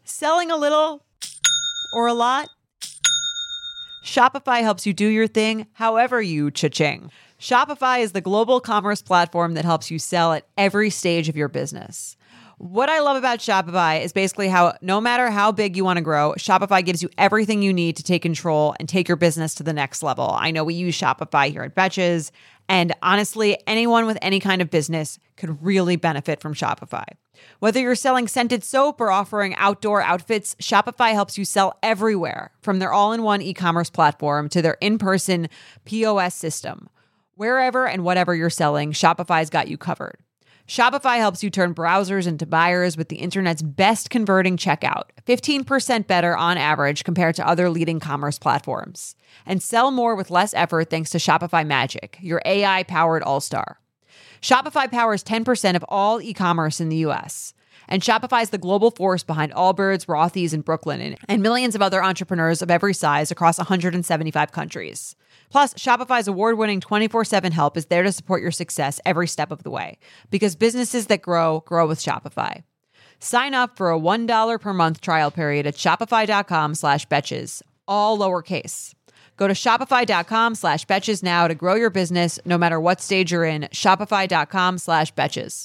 Selling a little or a lot? Shopify helps you do your thing however you cha-ching. Shopify is the global commerce platform that helps you sell at every stage of your business. What I love about Shopify is basically how no matter how big you want to grow, Shopify gives you everything you need to take control and take your business to the next level. I know we use Shopify here at Betches, and honestly, anyone with any kind of business could really benefit from Shopify. Whether you're selling scented soap or offering outdoor outfits, Shopify helps you sell everywhere, from their all-in-one e-commerce platform to their in-person POS system. Wherever and whatever you're selling, Shopify's got you covered. Shopify helps you turn browsers into buyers with the internet's best converting checkout, 15% better on average compared to other leading commerce platforms. And sell more with less effort thanks to Shopify Magic, your AI-powered all-star. Shopify powers 10% of all e-commerce in the U.S., and Shopify is the global force behind Allbirds, Rothy's, and Brooklinen, and millions of other entrepreneurs of every size across 175 countries. Plus, Shopify's award-winning 24/7 help is there to support your success every step of the way, because businesses that grow, grow with Shopify. Sign up for a $1 per month trial period at shopify.com/betches, all lowercase. Go to shopify.com/betches now to grow your business no matter what stage you're in. Shopify.com/betches.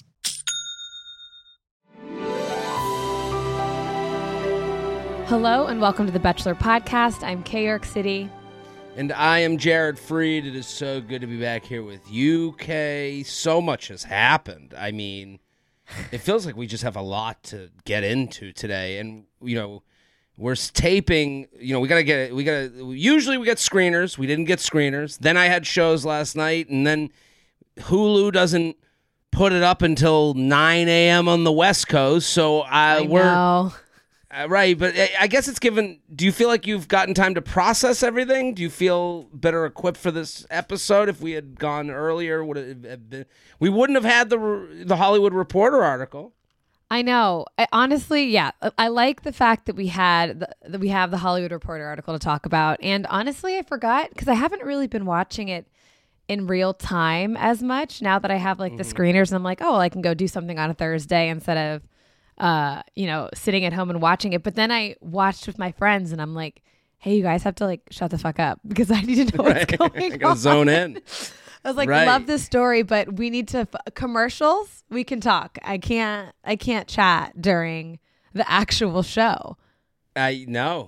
Hello and welcome to the Bachelor Podcast. I'm Kay York City. And I am Jared Freed. It is so good to be back here with you, Kay. So much has happened. I mean, it feels like we just have a lot to get into today. And, you know, we're taping, you know, usually we get screeners. We didn't get screeners. Then I had shows last night, and then Hulu doesn't put it up until 9 a.m. on the West Coast. So know. Right, but I guess it's given. Do you feel like you've gotten time to process everything? Do you feel better equipped for this episode? If we had gone earlier, would it have been, we wouldn't have had the Hollywood Reporter article. I know. Honestly, yeah. I like the fact that we have the Hollywood Reporter article to talk about. And honestly, I forgot because I haven't really been watching it in real time as much now that I have like the screeners. And I'm like, oh, well, I can go do something on a Thursday instead of sitting at home and watching it. But then I watched with my friends and I'm like, hey, you guys have to like shut the fuck up because I need to know what's going I gotta zone in. I was like, love this story, but we need to commercials. We can talk. I can't chat during the actual show. No.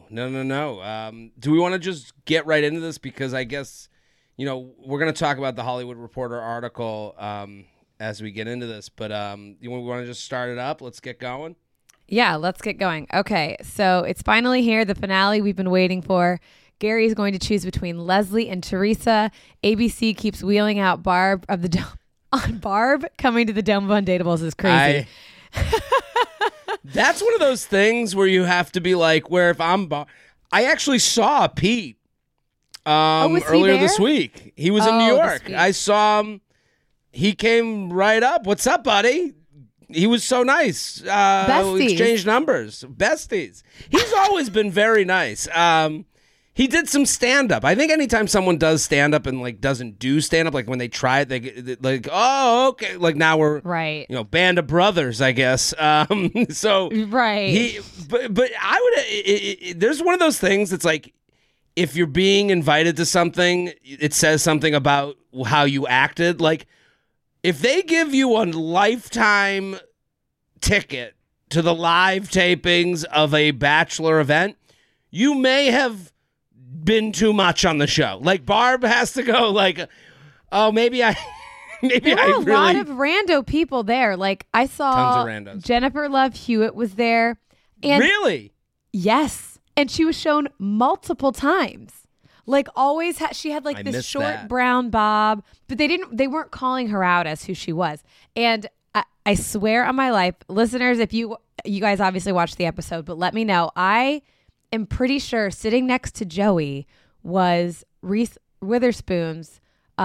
Do we want to just get right into this? Because I guess, you know, we're going to talk about the Hollywood Reporter article, as we get into this, but you want to just start it up? Let's get going. Yeah, let's get going. Okay, so it's finally here, the finale we've been waiting for. Gary is going to choose between Leslie and Teresa. ABC keeps wheeling out Barb of the Dome. Barb coming to the Dome of Undateables is crazy. That's one of those things where you have to be like, where if I'm I actually saw Pete earlier this week. He was in New York. I saw him. He came right up. What's up, buddy? He was so nice. We exchanged numbers. Besties. He's always been very nice. He did some stand-up. I think anytime someone does stand-up and like doesn't do stand-up, like when they try it, they like, oh, okay. Like now we're right. You know, band of brothers, I guess. So right. But I would. There's one of those things that's like, if you're being invited to something, it says something about how you acted. Like, if they give you a lifetime ticket to the live tapings of a Bachelor event, you may have been too much on the show. Like, Barb has to go like, oh, maybe I there were a lot of rando people there. Like, I saw tons of randos. Jennifer Love Hewitt was there. And really? Yes. And she was shown multiple times. Like, always she had like this short brown bob, but they weren't calling her out as who she was. And I swear on my life, listeners, if you guys obviously watched the episode, but let me know. I am pretty sure sitting next to Joey was Reese Witherspoon's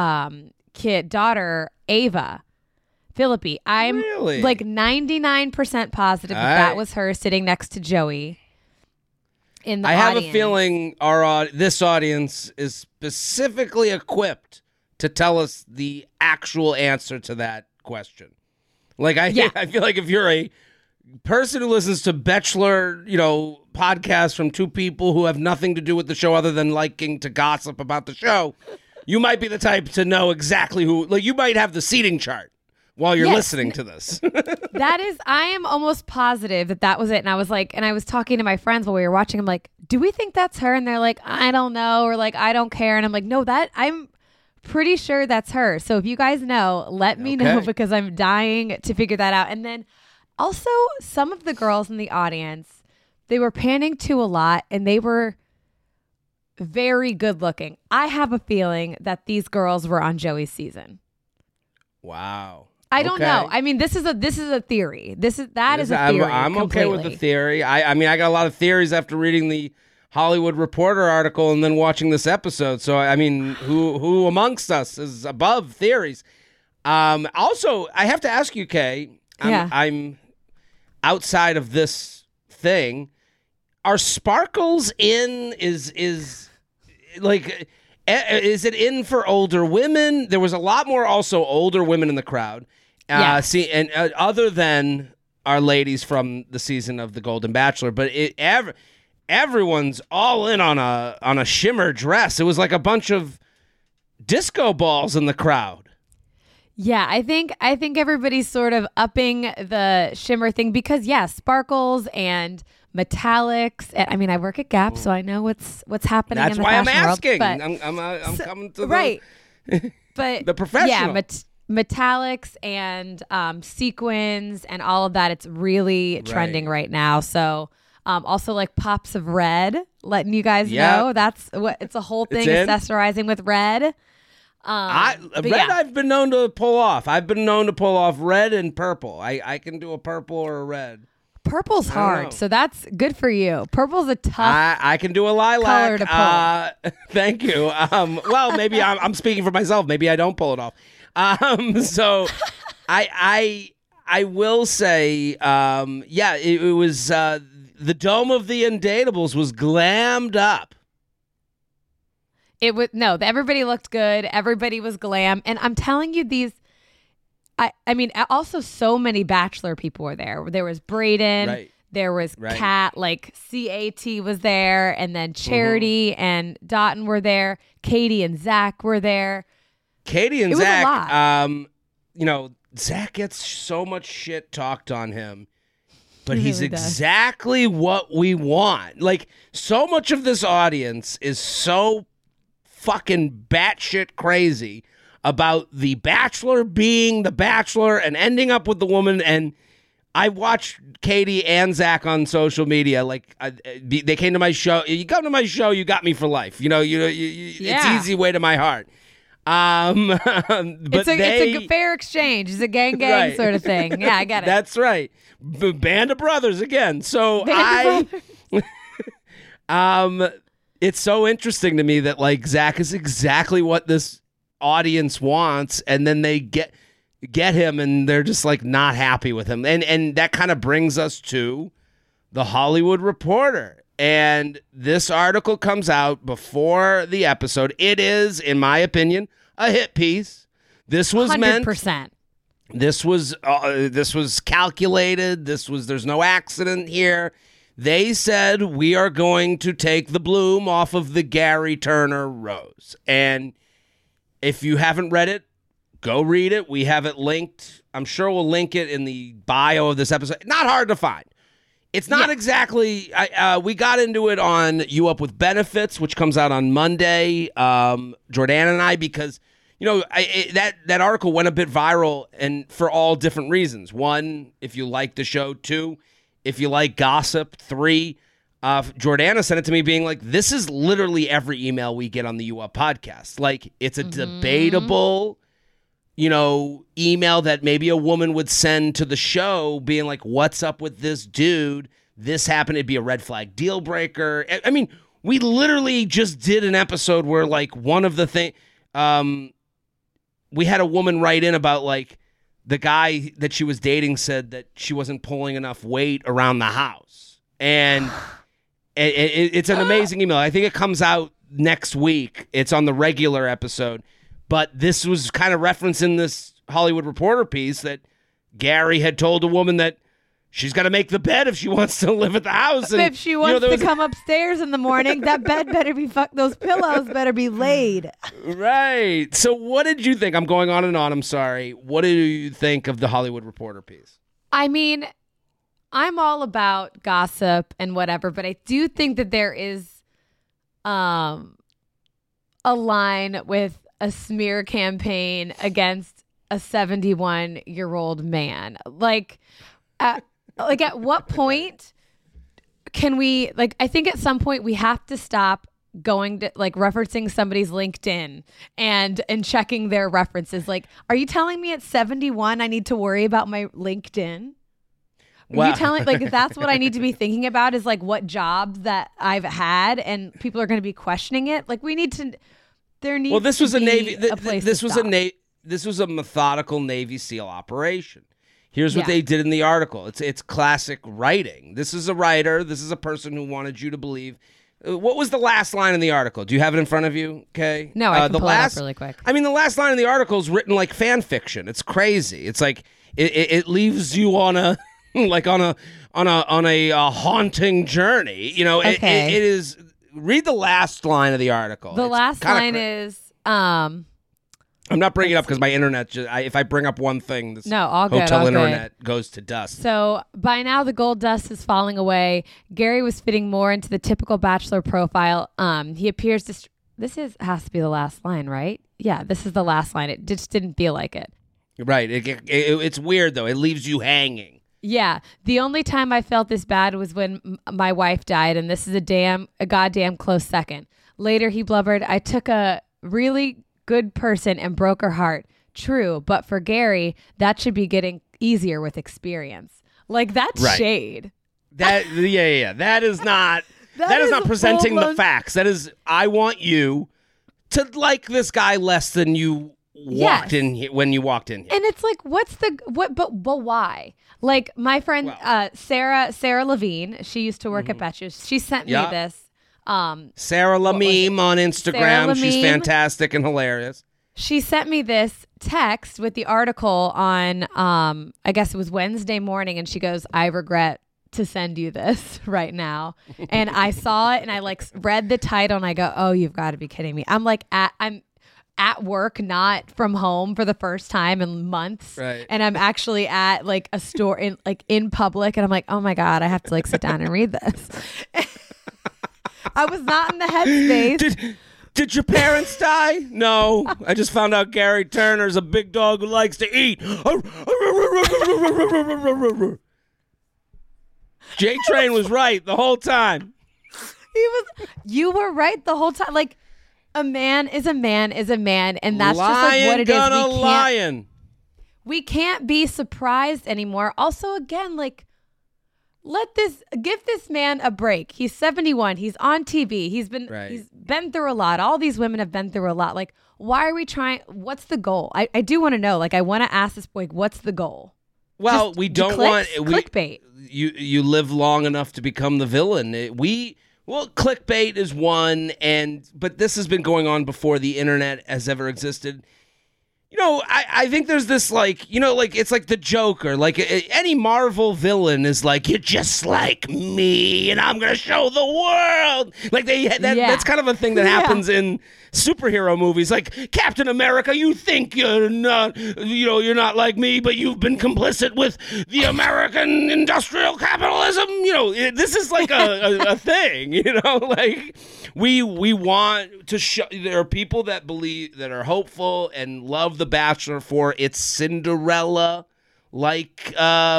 daughter, Ava Philippi. I'm really? like 99% positive that was her sitting next to Joey. I have a feeling this audience is specifically equipped to tell us the actual answer to that question. Like, I feel like if you're a person who listens to Bachelor, podcasts from two people who have nothing to do with the show other than liking to gossip about the show, you might be the type to know exactly who. Like, you might have the seating chart while you're listening to this. I am almost positive that was it. And I was like, and I was talking to my friends while we were watching. I'm like, do we think that's her? And they're like, I don't know. Or like, I don't care. And I'm like, no, I'm pretty sure that's her. So if you guys know, let me know, because I'm dying to figure that out. And then also some of the girls in the audience, they were panning to a lot and they were very good looking. I have a feeling that these girls were on Joey's season. Wow. I don't know. I mean, this is a theory. That is a theory. I'm okay with the theory. I mean, I got a lot of theories after reading the Hollywood Reporter article and then watching this episode. So, I mean, who amongst us is above theories? Also, I have to ask you, Kay. I'm outside of this thing. Are Sparkles in? Is it in for older women? There was a lot more also older women in the crowd. Other than our ladies from the season of The Golden Bachelor, but everyone's all in on a shimmer dress. It was like a bunch of disco balls in the crowd. Yeah, I think everybody's sort of upping the shimmer thing because sparkles and metallics. I mean, I work at Gap, so I know what's happening. That's in the why I'm asking. World, I'm coming to but the professional. Yeah, metallics and sequins and all of that. It's really trending right now. So also like pops of red, letting you guys know that's what it's a whole thing. Accessorizing with red. Red I've been known to pull off. I've been known to pull off red and purple. I can do a purple or a red. Purple's hard, so that's good for you. Purple's a tough. I can do a lilac color to pull. Thank you. Well, maybe I'm speaking for myself. Maybe I don't pull it off. So I will say, it was the Dome of the Undateables was glammed up. Everybody looked good. Everybody was glam, and I'm telling you, these. I mean, also so many Bachelor people were there. There was Brayden, there was Kat, like CAT was there, and then Charity and Dotun were there. Katie and Zach were there. Katie and Zach, Zach gets so much shit talked on him, but he's exactly what we want. Like, so much of this audience is so fucking batshit crazy about the Bachelor being the Bachelor and ending up with the woman. And I watched Katie and Zach on social media. Like, they came to my show. You come to my show, you got me for life. It's easy way to my heart. But it's a fair exchange. It's a gang sort of thing. Yeah, I get it. That's right. Band of brothers again. So it's so interesting to me that like Zach is exactly what this audience wants, and then they get him and they're just like not happy with him. And that kind of brings us to the Hollywood Reporter. And this article comes out before the episode. It is, in my opinion, a hit piece. This was 100%. This was calculated. There's no accident here. They said, we are going to take the bloom off of the Gary Turner rose. And if you haven't read it, go read it. We have it linked. I'm sure we'll link it in the bio of this episode. Not hard to find. It's not exactly. We got into it on You Up With Benefits, which comes out on Monday. Jordan and I, because that article went a bit viral, and for all different reasons. One, if you like the show. Two, if you like gossip. Three, Jordana sent it to me being like, this is literally every email we get on the You Up podcast. Like, it's a debatable, email that maybe a woman would send to the show being like, what's up with this dude? This happened. It'd be a red flag deal breaker. I mean, we literally just did an episode where like one of the things, we had a woman write in about like the guy that she was dating said that she wasn't pulling enough weight around the house. And it's an amazing email. I think it comes out next week. It's on the regular episode. But this was kind of referencing this Hollywood Reporter piece that Gary had told a woman that she's got to make the bed if she wants to live at the house. And, if she wants to come upstairs in the morning, that bed better be those pillows better be laid. Right. So what did you think? I'm going on and on. I'm sorry. What did you think of the Hollywood Reporter piece? I mean, I'm all about gossip and whatever, but I do think that there is a line with a smear campaign against a 71-year-old man. Like at what point can we, like, I think at some point we have to stop going to, like, referencing somebody's LinkedIn and checking their references. Like, are you telling me at 71 I need to worry about my LinkedIn? Wow. You telling, like, that's what I need to be thinking about is, like, what jobs that I've had, and people are going to be questioning it. Like, we need to, there needs well, this to was be a Navy, a place this to was stop. This was a methodical Navy SEAL operation. Here's what they did in the article. It's classic writing. This is a writer. This is a person who wanted you to believe. What was the last line in the article? Do you have it in front of you? Okay. No, I can pull it up really quick. I mean, the last line in the article is written like fan fiction. It's crazy. It's like it leaves you on a like on a haunting journey. You know, it is. Read the last line of the article. The last line is. I'm not bringing it up because my internet. If I bring up one thing, this all good, hotel all internet good. Goes to dust. So by now, the gold dust is falling away. Gary was fitting more into the typical Bachelor profile. He appears to. Has to be the last line, right? Yeah, this is the last line. It just didn't feel like it. Right. It's weird though. It leaves you hanging. Yeah. The only time I felt this bad was when my wife died, and this is a goddamn close second. Later, he blubbered, "I took a really good person and broke her heart. True, but for Gary, that should be getting easier with experience." Like, that's shade. That That is not that is not presenting the facts. That is, I want you to like this guy less than you walked in here when you walked in here. And it's like, but why? Like, my friend Sarah Levine, she used to work at Betches. She sent me this. Sarah Lameme on Instagram. She's fantastic and hilarious. She sent me this text with the article on, I guess it was Wednesday morning, and she goes, "I regret to send you this right now." And I saw it, and I like read the title, and I go, "Oh, you've got to be kidding me." I'm at work, not from home for the first time in months. Right. And I'm actually at like a store in public, and I'm like, "Oh my God, I have to like sit down and read this." I was not in the headspace. Did your parents die? No. I just found out Gary Turner's a big dog who likes to eat. J-Train was right the whole time. You were right the whole time. Like, a man is a man is a man, and that's just like what it is. We can't be surprised anymore. Also, again, like, give this man a break. He's 71. He's on TV. He's been through a lot. All these women have been through a lot. Like, why are we trying? What's the goal? I do want to know. Like, I want to ask this boy, what's the goal? Well, Just we don't want clickbait. You live long enough to become the villain. Clickbait is one, but this has been going on before the internet has ever existed. You know, I think there's this, like, you know, like, it's like the Joker. Like, any Marvel villain is like, "You're just like me, and I'm going to show the world." Like, that's kind of a thing that happens in superhero movies. Like, Captain America, you think you're not like me, but you've been complicit with the American industrial capitalism. You know, this is like a thing, you know, like, we want to show. There are people that believe, that are hopeful and love The Bachelor for its Cinderella like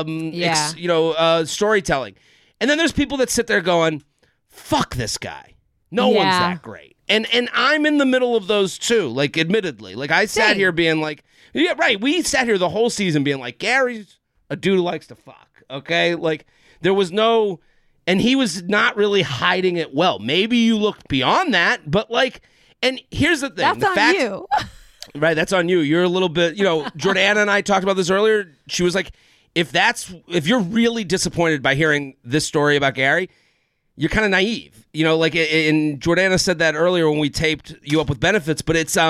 storytelling, and then there's people that sit there going, "Fuck this guy, no one's that great," and I'm in the middle of those two. Like, admittedly, like, I sat here being like, yeah, right, we sat here the whole season being like, Gary's a dude who likes to fuck, okay? Like, there was no, and he was not really hiding it well. Maybe you looked beyond that, but like, and here's the thing. That's on you. Right, that's on you. You're a little bit, you know, Jordana and I talked about this earlier. She was like, if you're really disappointed by hearing this story about Gary, you're kind of naive. You know, like, and Jordana said that earlier when we taped You Up With Benefits, but it's,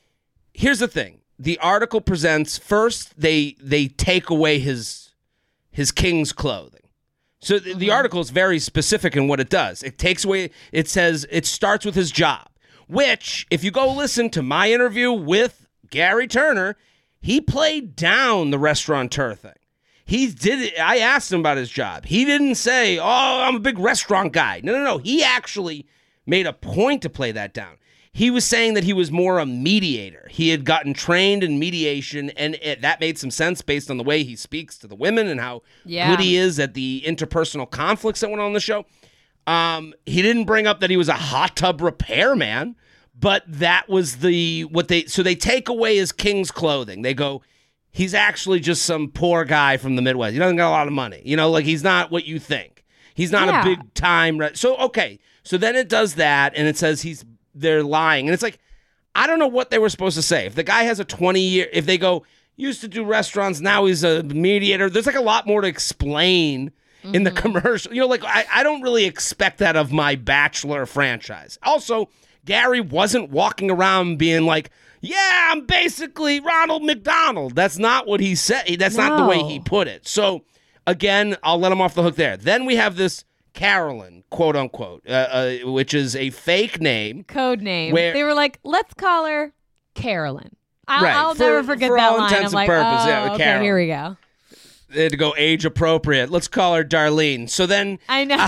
here's the thing. The article presents, first, they take away his his king's clothing. So the article is very specific in what it does. It takes away, it says it starts with his job, which, if you go listen to my interview with Gary Turner, he played down the restaurateur thing. I asked him about his job. He didn't say, oh, I'm a big restaurant guy. No. He actually made a point to play that down. He was saying that he was more a mediator. He had gotten trained in mediation, and that made some sense based on the way he speaks to the women and how good he is at the interpersonal conflicts that went on the show. He didn't bring up that he was a hot tub repairman, but that was so they take away his king's clothing. They go, he's actually just some poor guy from the Midwest. He doesn't got a lot of money. Like he's not what you think. He's not a big time. So, okay. So then it does that, and it says they're lying. And it's like, I don't know what they were supposed to say. If the guy has a 20-year, if they go, used to do restaurants, now he's a mediator, there's like a lot more to explain in the commercial. I don't really expect that of my Bachelor franchise. Also, Gary wasn't walking around being like, yeah, I'm basically Ronald McDonald. That's not what he said. That's not the way he put it. So, again, I'll let him off the hook there. Then we have this Carolyn, quote unquote, which is a fake name. Code name. They were like, let's call her Carolyn. I'll never forget that line. For all intents and purposes, okay, Carolyn. Here we go. They had to go age appropriate. Let's call her Darlene. So then I know.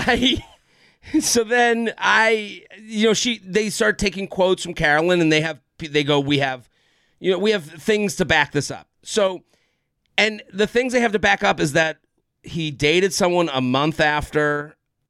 They start taking quotes from Carolyn, and we have things to back this up. So, and the things they have to back up is that he dated someone a month after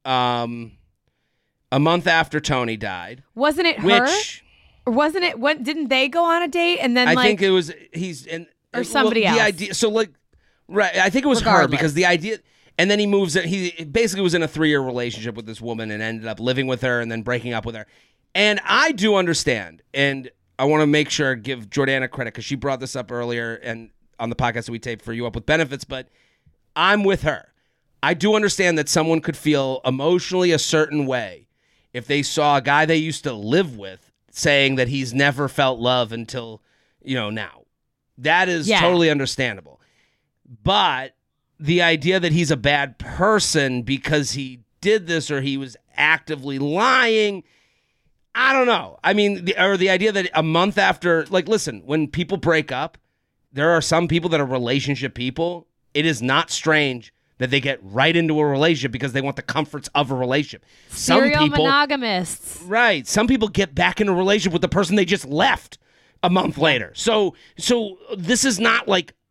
Tony died. Wasn't it her? Or wasn't it? What didn't they go on a date and then? I think it was somebody else. The idea. So right. I think it was her because the idea. And then he moves. He basically was in a 3-year relationship with this woman and ended up living with her and then breaking up with her. And I do understand, and I want to make sure give Jordana credit because she brought this up earlier and on the podcast that we taped for You Up With Benefits. But I'm with her. I do understand that someone could feel emotionally a certain way if they saw a guy they used to live with saying that he's never felt love until, now. That is totally understandable. But the idea that he's a bad person because he did this or he was actively lying, I don't know. I mean, the idea that a month after, listen, when people break up, there are some people that are relationship people. It is not strange that they get right into a relationship because they want the comforts of a relationship. Serial monogamists. Right. Some people get back in a relationship with the person they just left a month later. So this is not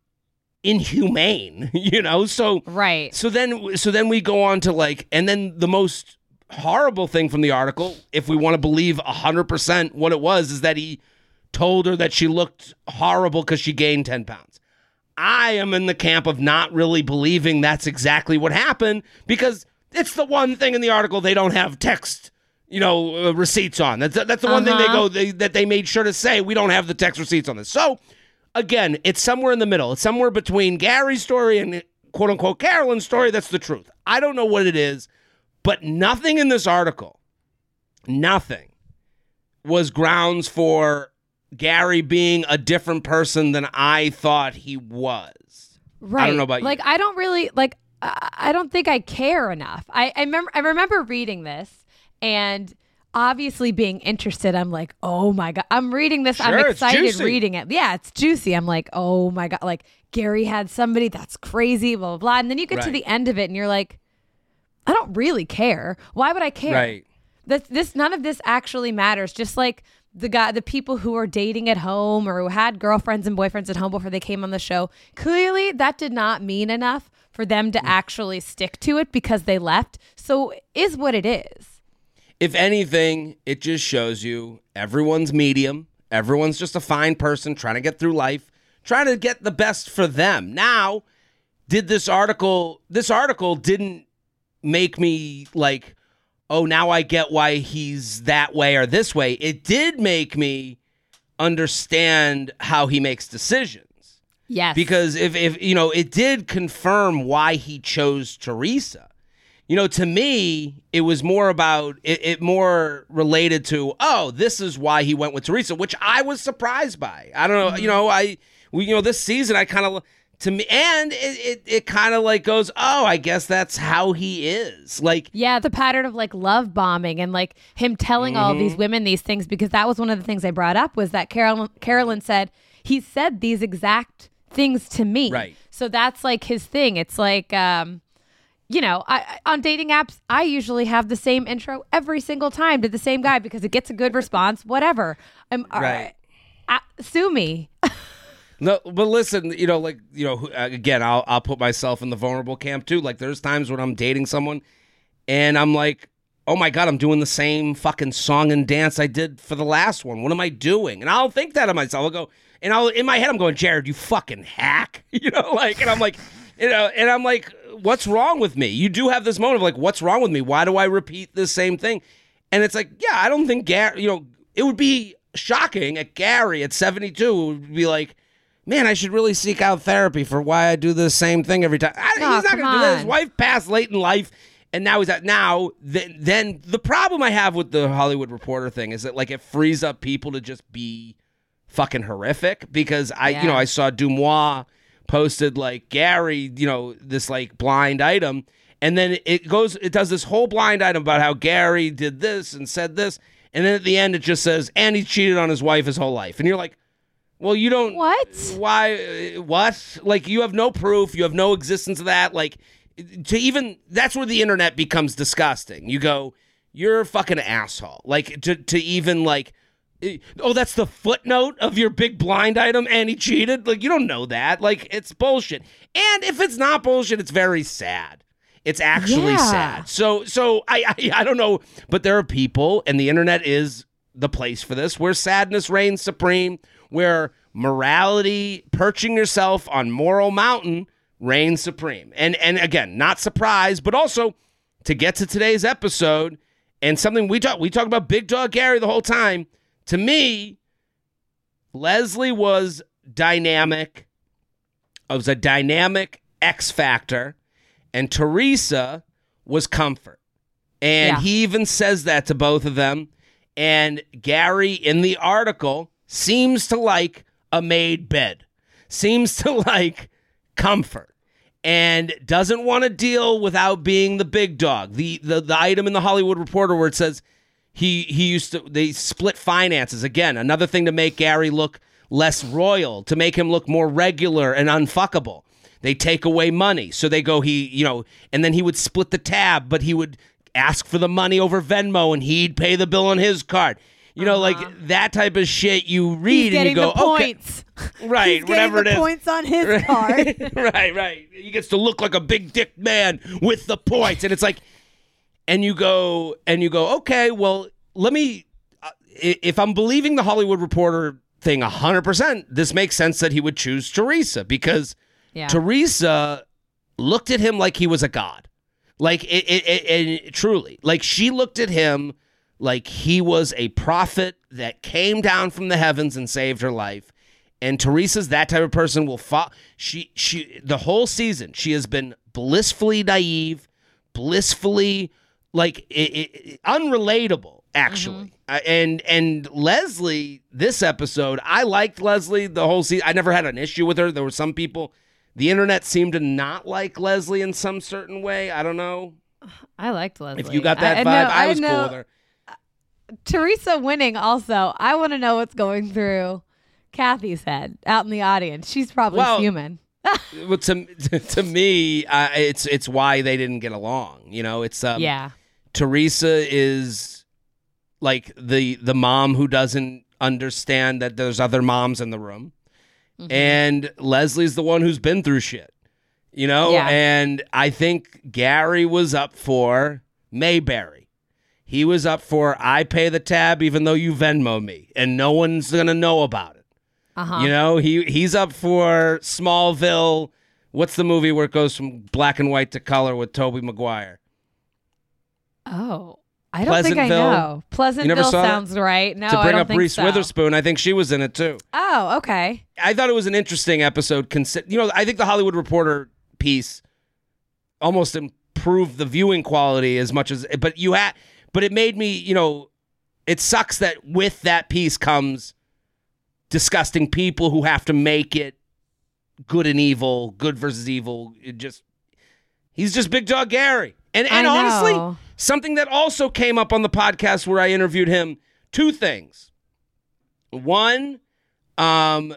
inhumane, So right. So then we go on to and then the most horrible thing from the article, if we want to believe 100% what it was, is that he told her that she looked horrible because she gained 10 pounds. I am in the camp of not really believing that's exactly what happened because it's the one thing in the article they don't have text, receipts on. That's the one thing that they made sure to say, we don't have the text receipts on this. So, again, it's somewhere in the middle. It's somewhere between Gary's story and quote-unquote Carolyn's story. That's the truth. I don't know what it is, but nothing in this article, nothing, was grounds for Gary being a different person than I thought he was. Right. I don't know about you. I don't really, I don't think I care enough. I remember reading this and obviously being interested. I'm like, oh my God, I'm reading this. Sure, I'm excited reading it. Yeah, it's juicy. I'm like, oh my God, Gary had somebody, that's crazy, blah, blah, blah. And then you get to the end of it and you're like, I don't really care. Why would I care? Right. None of this actually matters. Just like the people who are dating at home or who had girlfriends and boyfriends at home before they came on the show, clearly that did not mean enough for them to actually stick to it because they left. So is what it is. If anything, it just shows you everyone's medium. Everyone's just a fine person trying to get through life, trying to get the best for them. Now, this article didn't make me oh, now I get why he's that way or this way. It did make me understand how he makes decisions. Yes. Because if it did confirm why he chose Teresa. To me, it was more about it more related to, oh, this is why he went with Teresa, which I was surprised by. I don't know, this season I kind of to me, and it kind of like goes, oh, I guess that's how he is. Like, yeah, the pattern of like love bombing and like him telling all of these women these things, because that was one of the things I brought up was that Carolyn said he said these exact things to me. Right. So that's like his thing. It's like, you know, on dating apps, I usually have the same intro every single time to the same guy because it gets a good response. Whatever. Right. Sue me. No, but listen, you know, like, you know, again, I'll put myself in the vulnerable camp too. Like, there's times when I'm dating someone and I'm like, oh my God, I'm doing the same fucking song and dance I did for the last one. What am I doing? And I'll think that of myself. I'll go, and in my head, I'm going, Jared, you fucking hack. You know, like, and I'm like, you know, and I'm like, what's wrong with me? You do have this moment of like, what's wrong with me? Why do I repeat the same thing? And it's like, yeah, I don't think Gary, you know, it would be shocking at Gary at 72 would be like, man, I should really seek out therapy for why I do the same thing every time. He's not going to do that. His wife passed late in life, and now he's at then the problem I have with the Hollywood Reporter thing is that like it frees up people to just be fucking horrific, because I saw Dumois posted like Gary, you know, this like blind item, and then it does this whole blind item about how Gary did this and said this, and then at the end it just says, and he cheated on his wife his whole life, and you're like, well, you don't. What? Why? What? Like, you have no proof. You have no existence of that. Like, that's where the internet becomes disgusting. You go, you're a fucking asshole. Like, to even like, oh, that's the footnote of your big blind item, and he cheated. Like, you don't know that. Like, it's bullshit. And if it's not bullshit, it's very sad. It's actually sad. So I don't know, but there are people, and the internet is the place for this, where sadness reigns supreme, where morality, perching yourself on moral mountain, reigns supreme. And again, not surprised, but also to get to today's episode and something we talk about Big Dog Gary the whole time. To me, Leslie was dynamic. It was a dynamic X factor, and Teresa was comfort. And he even says that to both of them. And Gary, in the article, seems to like a made bed, seems to like comfort, and doesn't want to deal without being the big dog. The item in the Hollywood Reporter where it says they split finances. Again, another thing to make Gary look less royal, to make him look more regular and unfuckable. They take away money. So they go, and then he would split the tab, but he would ask for the money over Venmo and he'd pay the bill on his card. You know, like that type of shit you read and you go, the points. Okay. Right, He's whatever it is. Points on his card. Right. He gets to look like a big dick man with the points. And it's like, and you go, okay, well, let me, if I'm believing the Hollywood Reporter thing 100%, this makes sense that he would choose Teresa, because Teresa looked at him like he was a god. Like, it truly, like she looked at him like he was a prophet that came down from the heavens and saved her life. And Teresa's that type of person. Will she the whole season, she has been blissfully naive, blissfully like unrelatable, actually. And Leslie, this episode, I liked Leslie the whole season. I never had an issue with her. There were some people, the internet seemed to not like Leslie in some certain way. I don't know. I liked Leslie. If you got that vibe, I was cool with her. Teresa winning also, I want to know what's going through Kathy's head out in the audience. She's probably fuming. Well, to me, it's why they didn't get along. You know, it's Teresa is like the mom who doesn't understand that there's other moms in the room, and Leslie's the one who's been through shit. You know, and I think Gary was up for Mayberry. He was up for, I pay the tab even though you Venmo me, and no one's going to know about it. You know, he's up for Smallville. What's the movie where it goes from black and white to color with Tobey Maguire? Oh, I don't think I know. Pleasantville sounds right. No, to bring I don't up think Reese Witherspoon, I think she was in it too. Oh, okay. I thought it was an interesting episode. You know, I think the Hollywood Reporter piece almost improved the viewing quality as much as, but it made me, you know, it sucks that with that piece comes disgusting people who have to make it good and evil, good versus evil. He's just Big Dog Gary. And honestly, something that also came up on the podcast where I interviewed him, two things. One, I'm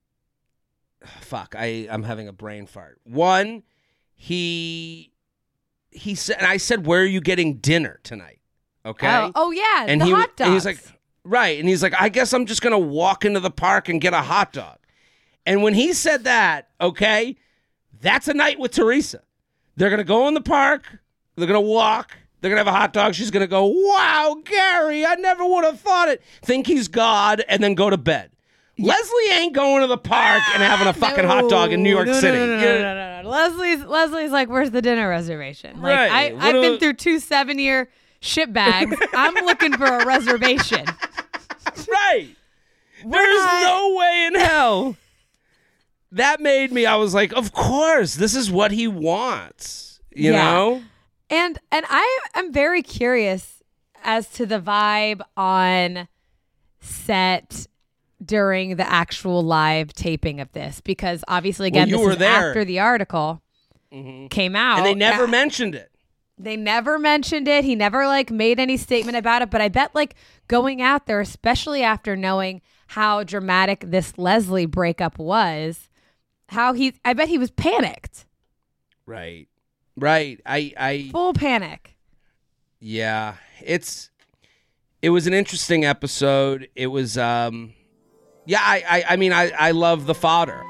having a brain fart. One, he said, and I said, where are you getting dinner tonight? Okay. Oh yeah, and the hot dogs. And he's like, right. And he's like, I guess I'm just going to walk into the park and get a hot dog. And when he said that, okay, that's a night with Teresa. They're going to go in the park. They're going to walk. They're going to have a hot dog. She's going to go, wow, Gary, I never would have thought it. Think he's God and then go to bed. Yeah. Leslie ain't going to the park and having a fucking hot dog in New York City. No. Leslie's like, where's the dinner reservation? Like, right. I've been through 2 7-year shit bags. I'm looking for a reservation. Right. There's no way in hell. That made me, I was like, of course, this is what he wants, you know? And I am very curious as to the vibe on set during the actual live taping of this, because obviously, again, this is after the article came out. And they never mentioned it. They never mentioned it. He never made any statement about it. But I bet going out there, especially after knowing how dramatic this Leslie breakup was, I bet he was panicked. Right. I full panic. Yeah. It was an interesting episode. It was I love the fodder.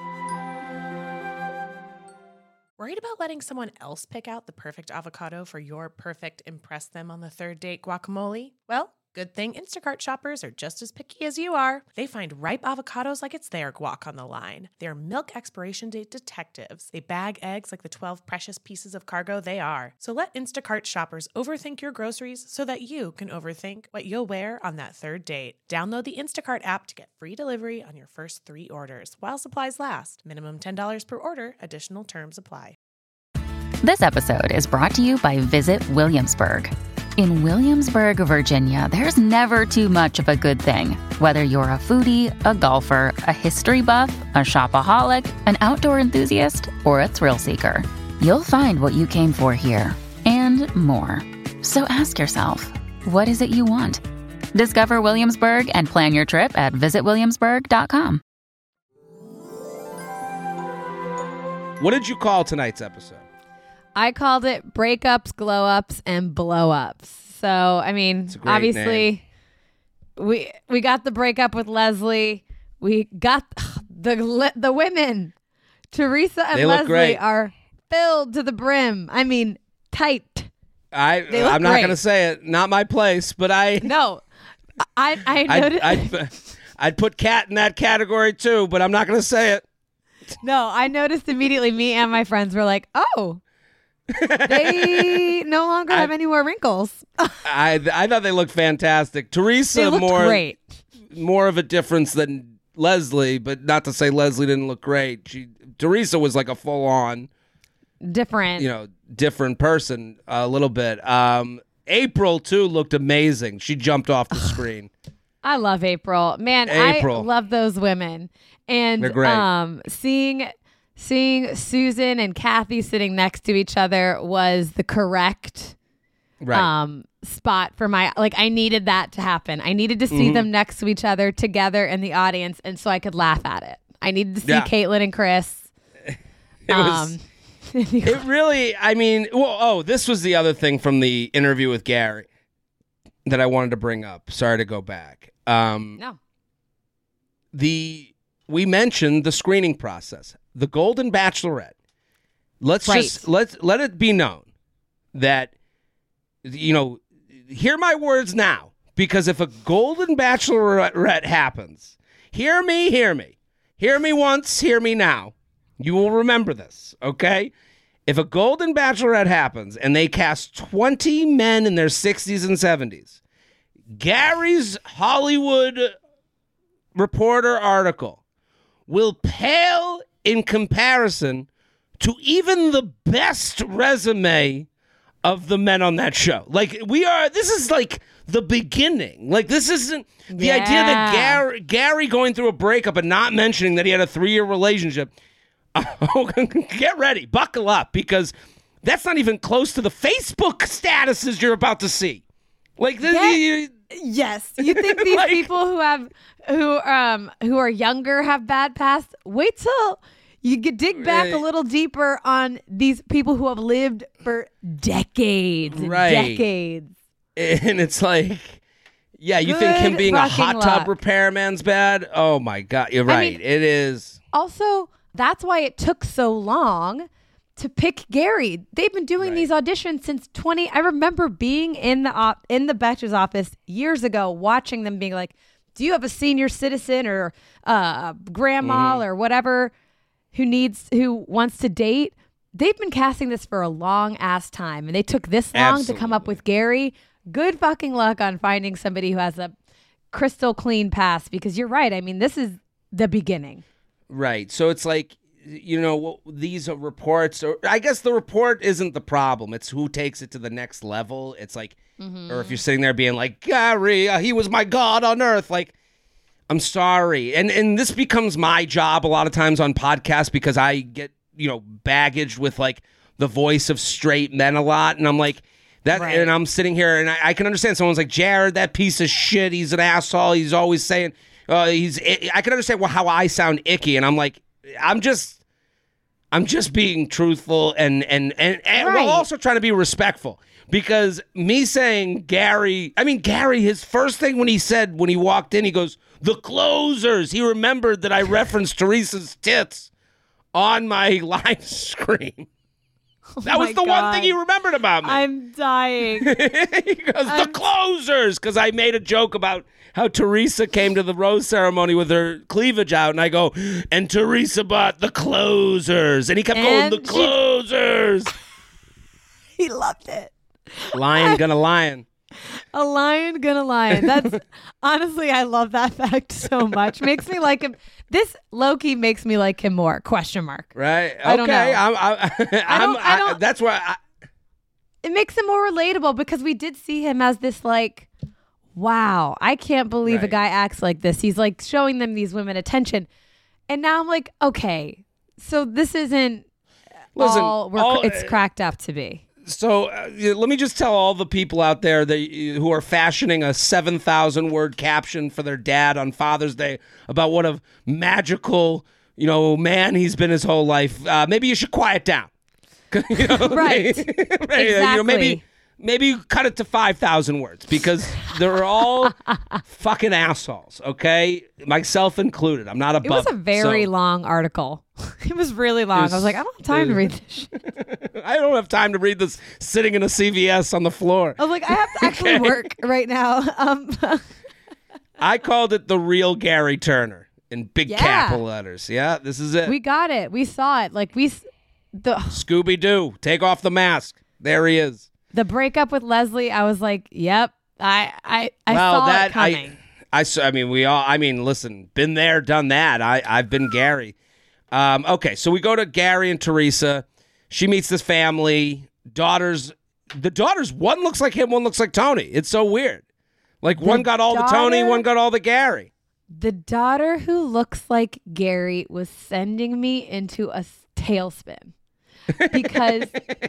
Worried about letting someone else pick out the perfect avocado for your perfect impress them on the third date guacamole? Well, good thing Instacart shoppers are just as picky as you are. They find ripe avocados like it's their guac on the line. They're milk expiration date detectives. They bag eggs like the 12 precious pieces of cargo they are. So let Instacart shoppers overthink your groceries so that you can overthink what you'll wear on that third date. Download the Instacart app to get free delivery on your first 3 orders while supplies last. Minimum $10 per order. Additional terms apply. This episode is brought to you by Visit Williamsburg. In Williamsburg, Virginia, there's never too much of a good thing. Whether you're a foodie, a golfer, a history buff, a shopaholic, an outdoor enthusiast, or a thrill seeker, you'll find what you came for here and more. So ask yourself, what is it you want? Discover Williamsburg and plan your trip at visitwilliamsburg.com. What did you call tonight's episode? I called it breakups, glow ups, and blow ups. So, I mean, obviously, we got the breakup with Leslie. We got the women. Teresa and Leslie are filled to the brim. I mean, tight. I'm not going to say it. Not my place, but I noticed. I'd put Kat in that category too, but I'm not going to say it. No, I noticed immediately. Me and my friends were like, oh. They no longer have any more wrinkles. I thought they looked fantastic. Teresa great. More of a difference than Leslie, but not to say Leslie didn't look great. Teresa was like a full on different person a little bit. April too looked amazing. She jumped off the screen. I love April. Man, April. I love those women. And they're great. Seeing Susan and Kathy sitting next to each other was the correct spot for my, I needed that to happen. I needed to see them next to each other together in the audience, and so I could laugh at it. I needed to see Caitlin and Chris. It really, I mean, this was the other thing from the interview with Gary that I wanted to bring up. Sorry to go back. No. We mentioned the screening process. The Golden Bachelorette. Let it be known that, hear my words now, because if a Golden Bachelorette happens, hear me once, hear me now. You will remember this, okay? If a Golden Bachelorette happens and they cast 20 men in their 60s and 70s, Gary's Hollywood Reporter article will pale in comparison to even the best resume of the men on that show. This is the beginning. This isn't the idea that Gary going through a breakup and not mentioning that he had a 3-year relationship. Get ready. Buckle up, because that's not even close to the Facebook statuses you're about to see. Like this. Yes, you think these Like- people who are younger have bad past? Wait till you dig back a little deeper on these people who have lived for decades, and decades. And it's like, yeah, you think him Good being a fucking hot tub luck. repairman's bad? Oh my God, you're right. mean- It is. Also, that's why it took so long to pick Gary. They've been doing these auditions since 20. I remember being in the Betches office years ago, watching them being like, "Do you have a senior citizen or grandma or whatever who wants to date?" They've been casting this for a long ass time, and they took this long to come up with Gary. Good fucking luck on finding somebody who has a crystal clean past, because you're right. I mean, this is the beginning. Right. So it's like, these are reports, or I guess the report isn't the problem. It's who takes it to the next level. It's like, or if you're sitting there being like, Gary, he was my God on earth. Like, I'm sorry. And this becomes my job a lot of times on podcasts, because I get, baggaged with like the voice of straight men a lot. And I'm like, and I'm sitting here and I can understand someone's like, Jared, that piece of shit. He's an asshole. He's always saying, I can understand how I sound icky, and I'm like, I'm just being truthful and we're also trying to be respectful, because me saying Gary, his first thing when he walked in, he goes, "The Closers." He remembered that I referenced Teresa's tits on my live stream. That was the one thing he remembered about me. I'm dying. He goes, "The Closers," because I made a joke about how Teresa came to the rose ceremony with her cleavage out, and I go, "And Teresa bought the Closers," and he kept going, "The Closers." He loved it. Lion gonna lion. A lion gonna lion. That's honestly, I love that fact so much. Makes me like him. This Loki makes me like him more. Question mark. Right? I don't know. I don't. That's why. It makes him more relatable, because we did see him as this like, wow, I can't believe a guy acts like this. He's like showing them these women attention, and now I'm like, okay, so this isn't it's cracked up to be. So let me just tell all the people out there who are fashioning a 7,000 word caption for their dad on Father's Day about what a magical, man he's been his whole life. Maybe you should quiet down. Right. Exactly. Maybe you cut it to 5,000 words, because they're all fucking assholes, okay? Myself included. I'm not above it. It was a very long article. It was really long. I was like, I don't have time to read this shit. I don't have time to read this sitting in a CVS on the floor. I was like, I have to actually work right now. I called it the real Gary Turner in big capital letters. Yeah, this is it. We got it. We saw it. Like Scooby-Doo, take off the mask. There he is. The breakup with Leslie, I was like, yep. I saw it coming. Listen, been there, done that. I've been Gary. Okay, so we go to Gary and Teresa. She meets this family. The daughters, one looks like him, one looks like Tony. It's so weird. Like, one got all the Tony, one got all the Gary. The daughter who looks like Gary was sending me into a tailspin. Because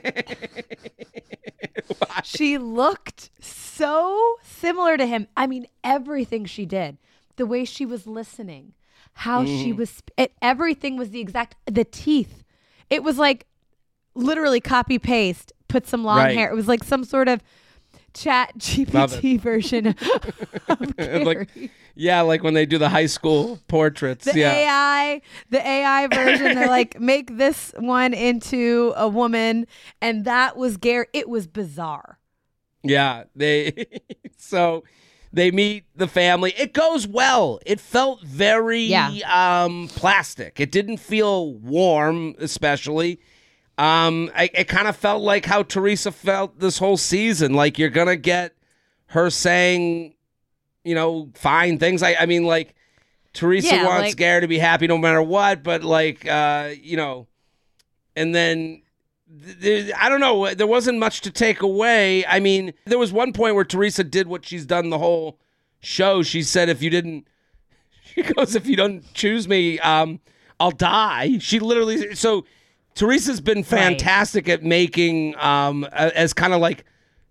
she looked so similar to him. I mean, everything she did, the way she was listening, how she was, everything was the teeth. It was like literally copy paste, put some long hair. It was like some sort of Chat GPT version of Gary. Like when they do the high school portraits. The AI version. They're like, make this one into a woman, and that was Gary. It was bizarre. Yeah, so they meet the family. It goes well. It felt very plastic. It didn't feel warm, especially. It kind of felt like how Teresa felt this whole season. Like, you're gonna get her saying, fine things. I mean, like, Teresa wants Gary to be happy no matter what, but and then I don't know. There wasn't much to take away. I mean, there was one point where Teresa did what she's done the whole show. She said, if you don't choose me, I'll I'll die. She literally, so Teresa's been fantastic at making, as kind of like,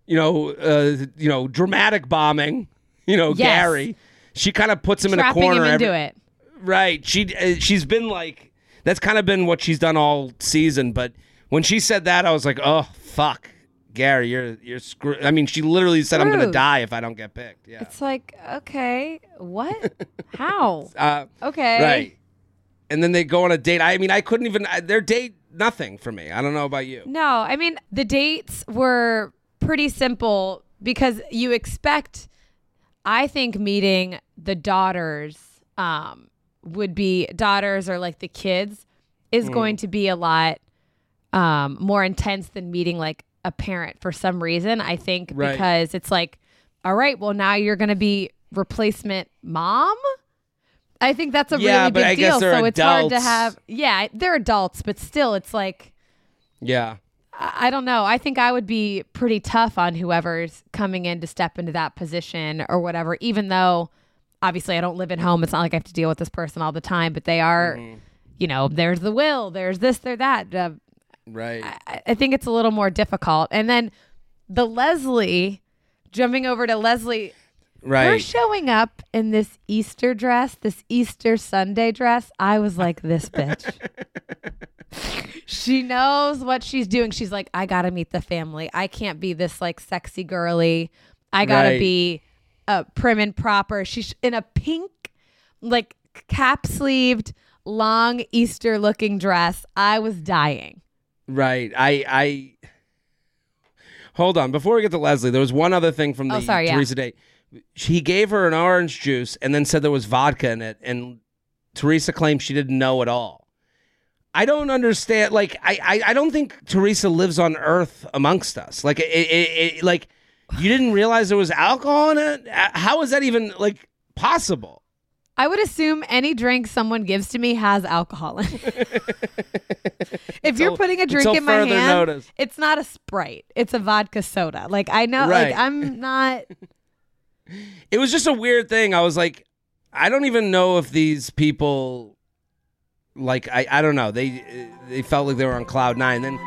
dramatic bombing, Gary. She kind of puts him trapping in a corner. Him into it. Right. She's been like, that's kind of been what she's done all season. But when she said that, I was like, oh, fuck. Gary, you're screwed. I mean, she literally said, I'm going to die if I don't get picked. Yeah. It's like, okay, what? How? Okay. Right. And then they go on a date. I mean, I couldn't even, their date, nothing for me. I don't know about you. No, I mean, the dates were pretty simple because you expect, I think, meeting the daughters would be, daughters or like the kids is going to be a lot more intense than meeting like a parent for some reason. I think because it's like, all right, well, now you're going to be replacement mom. I think that's a really big deal. So it's hard to have. Yeah, they're adults, but still, it's like. Yeah. I don't know. I think I would be pretty tough on whoever's coming in to step into that position or whatever, even though obviously I don't live at home. It's not like I have to deal with this person all the time, but they are, there's the will, there's this, there's that. Right. I think it's a little more difficult. And then the Leslie, jumping over to Leslie, her showing up in this Easter dress, this Easter Sunday dress, I was like, this bitch. She knows what she's doing. She's like, I got to meet the family. I can't be this like sexy girly. I got to be prim and proper. She's in a pink, like cap-sleeved, long Easter looking dress. I was dying. Right. I hold on. Before we get to Leslie, there was one other thing from the Teresa date. He gave her an orange juice and then said there was vodka in it. And Teresa claimed she didn't know at all. I don't understand. Like, I don't think Teresa lives on Earth amongst us. Like, like you didn't realize there was alcohol in it? How is that even, like, possible? I would assume any drink someone gives to me has alcohol in it. If you're putting a drink in my hand, it's not a Sprite. It's a vodka soda. Like, I know, like, I'm not. It was just a weird thing. I was like, I don't even know if these people, like, I don't know. They felt like they were on cloud nine. Then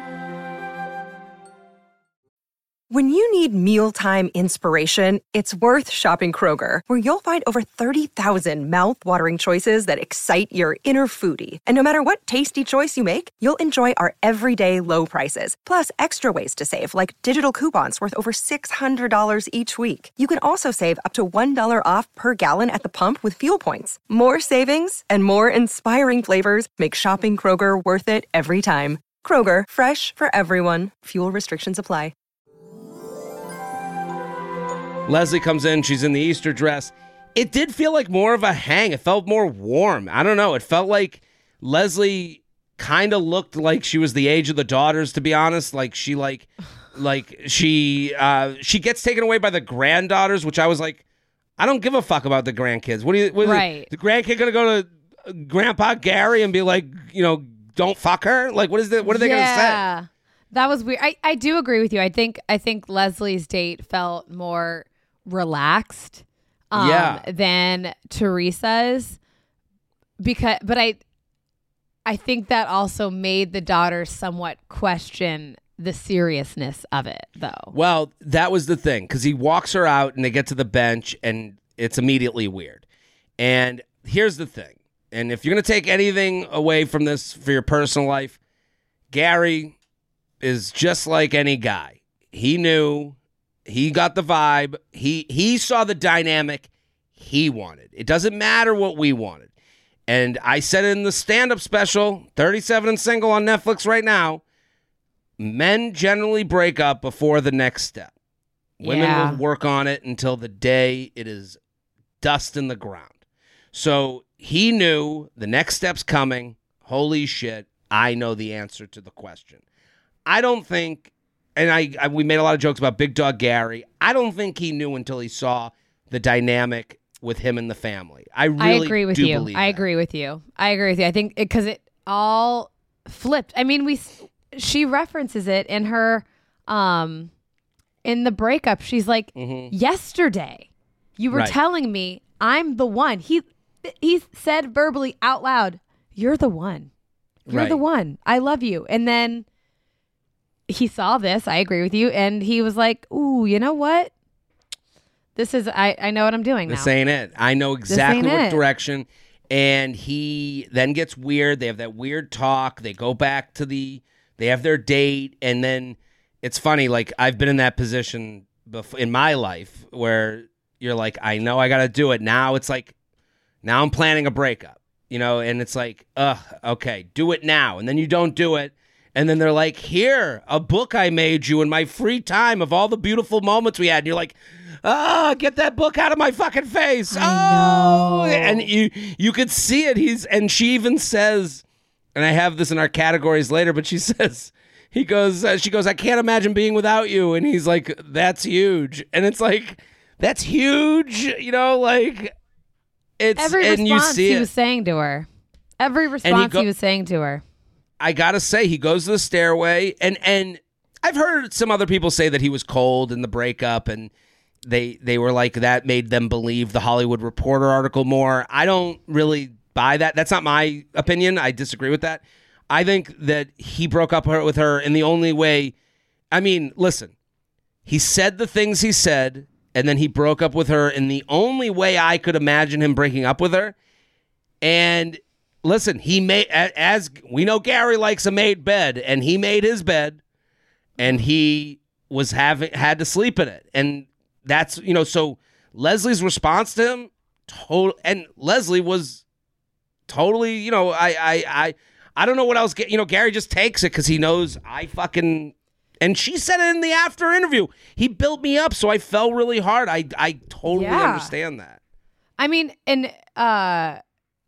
when you need mealtime inspiration, it's worth shopping Kroger, where you'll find over 30,000 mouth-watering choices that excite your inner foodie. And no matter what tasty choice you make, you'll enjoy our everyday low prices, plus extra ways to save, like digital coupons worth over $600 each week. You can also save up to $1 off per gallon at the pump with fuel points. More savings and more inspiring flavors make shopping Kroger worth it every time. Kroger, fresh for everyone. Fuel restrictions apply. Leslie comes in. She's in the Easter dress. It did feel like more of a hang. It felt more warm. I don't know. It felt like Leslie kind of looked like she was the age of the daughters, to be honest. Like she gets taken away by the granddaughters, which I was like, I don't give a fuck about the grandkids. What right. The grandkid gonna go to Grandpa Gary and be like, don't fuck her? Like, what are they gonna say? That was weird. I do agree with you. I think Leslie's date felt more relaxed than Teresa's, but I think that also made the daughters somewhat question the seriousness of it, though. Well, that was the thing, because he walks her out and they get to the bench and it's immediately weird. And here's the thing, and if you're going to take anything away from this for your personal life, Gary is just like any guy. He knew. He got the vibe. He saw the dynamic he wanted. It doesn't matter what we wanted. And I said in the stand-up special, 37 and Single on Netflix right now, men generally break up before the next step. Women will work on it until the day it is dust in the ground. So he knew the next step's coming. Holy shit, I know the answer to the question. I don't think... And we made a lot of jokes about Big Dog Gary. I don't think he knew until he saw the dynamic with him and the family. I agree with you. Believe I agree with you. I think because it all flipped. I mean, she references it in her in the breakup. She's like, yesterday you were telling me I'm the one. He said verbally out loud, you're the one. You're the one. I love you. And then he saw this. I agree with you. And he was like, ooh, you know what? This is, I know what I'm doing now. This ain't it. I know exactly what direction. And he then gets weird. They have that weird talk. They go back to they have their date. And then it's funny, like I've been in that position in my life where you're like, I know I got to do it. Now it's like, now I'm planning a breakup, and it's like, okay, do it now. And then you don't do it. And then they're like, here, a book I made you in my free time of all the beautiful moments we had. And you're like, get that book out of my fucking face. I know. And you could see it. And she even says, and I have this in our categories later, but she says, she goes, I can't imagine being without you. And he's like, that's huge. And it's like, that's huge, like it's every and response you see he was saying to her. Every response he was saying to her. I gotta say, he goes to the stairway, and I've heard some other people say that he was cold in the breakup, and they were like that made them believe the Hollywood Reporter article more. I don't really buy that. That's not my opinion. I disagree with that. I think that he broke up with her in the only way. I mean, listen, he said the things he said, and then he broke up with her in the only way I could imagine him breaking up with her. And listen, he made, as we know, Gary likes a made bed, and he made his bed, and he was had to sleep in it, and that's so Leslie's response to him, and Leslie was totally, I don't know what else. Gary just takes it because he knows I fucking. And she said it in the after interview. He built me up, so I fell really hard. I totally understand that. I mean, and I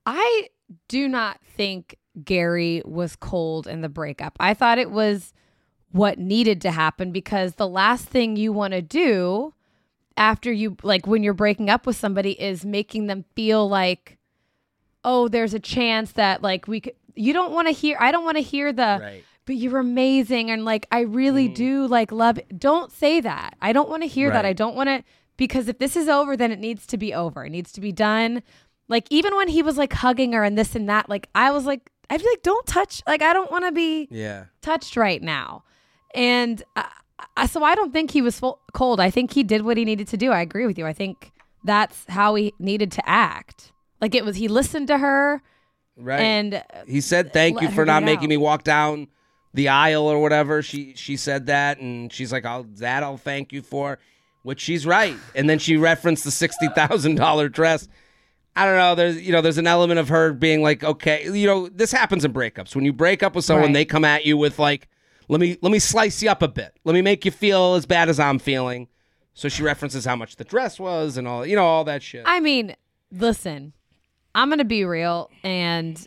do not think Gary was cold in the breakup. I thought it was what needed to happen, because the last thing you want to do after when you're breaking up with somebody is making them feel like, oh, there's a chance that I don't want to hear the, right, but you're amazing. And I really do love it. Don't say that. I don't want to hear that. I don't want to, because if this is over, then it needs to be over. It needs to be done. Even when he was hugging her and this and that, I was like, I feel like don't touch. I don't want to be touched right now. And so I don't think he was cold. I think he did what he needed to do. I agree with you. I think that's how he needed to act. He listened to her. Right. And he said, thank you for not making me walk down the aisle or whatever. She said that, and she's like, I'll thank you for, which she's right. And then she referenced the $60,000 dress. I don't know. There's an element of her being like, okay, this happens in breakups. When you break up with someone, they come at you with let me slice you up a bit. Let me make you feel as bad as I'm feeling. So she references how much the dress was and all, all that shit. I mean, listen, I'm going to be real and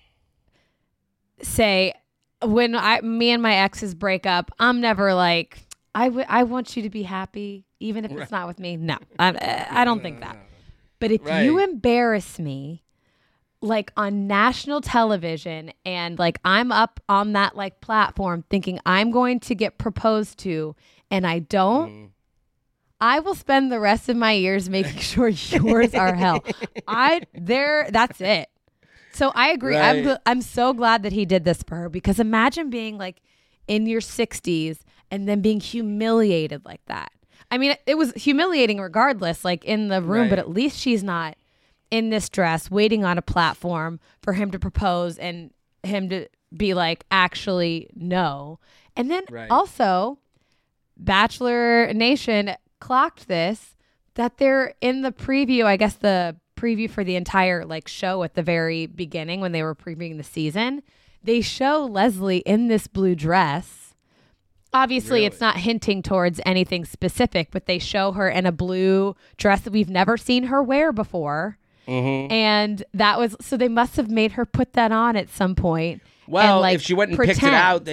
say, when me and my exes break up, I'm never like, I want you to be happy, even if it's not with me. No, I don't think that. But if you embarrass me, on national television, and I'm up on that platform thinking I'm going to get proposed to, and I don't, I will spend the rest of my years making sure yours are hell. That's it. So I agree. Right. I'm so glad that he did this for her, because imagine being in your 60s and then being humiliated like that. I mean, it was humiliating regardless, in the room, but at least she's not in this dress waiting on a platform for him to propose and him to be actually no. And then also, Bachelor Nation clocked this, that they're in the preview, I guess the preview for the entire show at the very beginning when they were previewing the season, they show Leslie in this blue dress. Obviously, it's not hinting towards anything specific, but they show her in a blue dress that we've never seen her wear before. Mm-hmm. And that was, so they must have made her put that on at some point. Well, if she went and picked it out,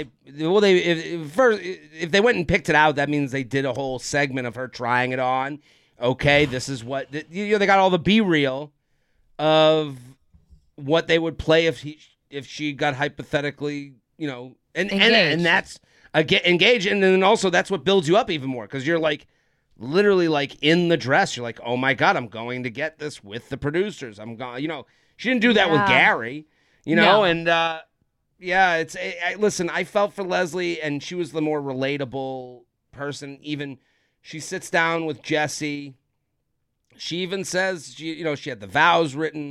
if they went and picked it out, that means they did a whole segment of her trying it on. Okay, this is what they got all the B-reel of what they would play if she got hypothetically, and that's engaged, and then also that's what builds you up even more, because you're literally in the dress. You're like, oh my God, I'm going to get this with the producers. I'm going, she didn't do that with Gary. you know, No. and yeah, listen, I felt for Leslie, and she was the more relatable person. Even she sits down with Jesse. She even says, she had the vows written,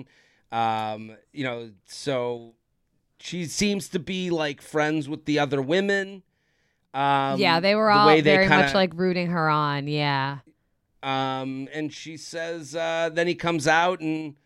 so she seems to be like friends with the other women. Yeah, they were all very much like rooting her on. Yeah. And she says, then he comes out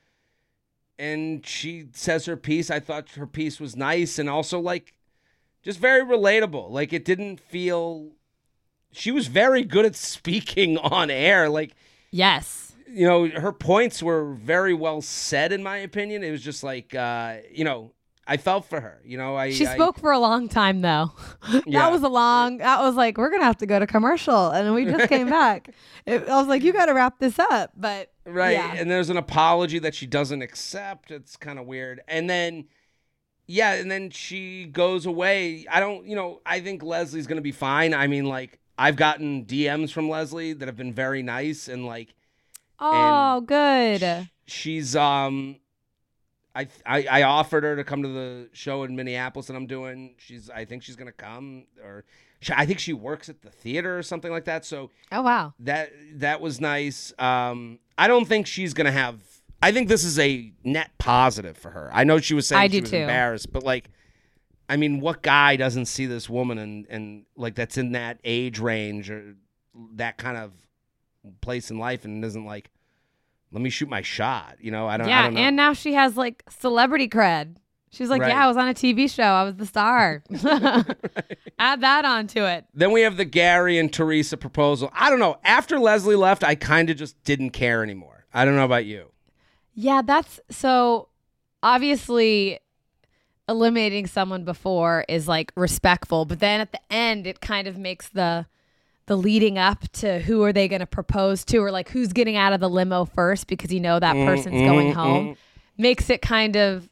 and she says her piece. I thought her piece was nice and also like just very relatable. Like it didn't feel, she was very good at speaking on air. Like, yes. Her points were very well said, in my opinion. It was just like, I felt for her. She spoke for a long time, though. Yeah. That was like, we're going to have to go to commercial. And then we just came back. I was like, you got to wrap this up. But right. yeah. And there's an apology that she doesn't accept. It's kind of weird. And then, and then she goes away. I think Leslie's going to be fine. I mean, like, I've gotten DMs from Leslie that have been very nice and like, oh, good. She's I offered her to come to the show in Minneapolis that I'm doing. I think she's gonna come, I think she works at the theater or something like that. So oh wow, that was nice. I don't think she's gonna have. I think this is a net positive for her. I know she was saying she was embarrassed, but like, I mean, what guy doesn't see this woman and like that's in that age range or that kind of place in life and isn't like, let me shoot my shot. I don't know. And now she has like celebrity cred. She's like, right. Yeah, I was on a TV show. I was the star. Right. Add that onto it. Then we have the Gary and Teresa proposal. I don't know. After Leslie left, I kind of just didn't care anymore. I don't know about you. Yeah, that's so obviously eliminating someone before is like respectful, but then at the end it kind of makes the leading up to who are they going to propose to or like who's getting out of the limo first because that person's going home makes it kind of